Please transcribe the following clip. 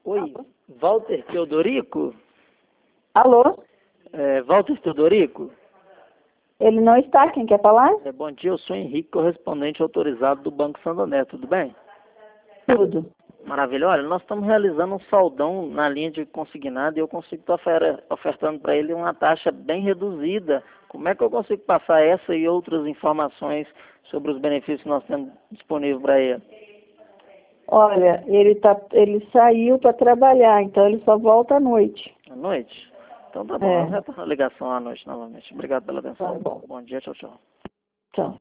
Oi, Walter Teodorico? Alô? Walter Teodorico? Ele não está, quem quer falar? Bom dia, eu sou Henrique, correspondente autorizado do Banco Santander, tudo bem? Tudo. Maravilha. Olha, nós estamos realizando um saldão na linha de consignado e eu consigo estar ofertando para ele uma taxa bem reduzida. Como é que eu consigo passar essa e outras informações sobre os benefícios que nós temos disponível para ele? Olha, ele saiu para trabalhar, então ele só volta à noite. À noite? Então tá bom, eu retorno a ligação à noite novamente. Obrigado pela atenção. Tá bom. Bom dia, tchau, tchau. Tchau.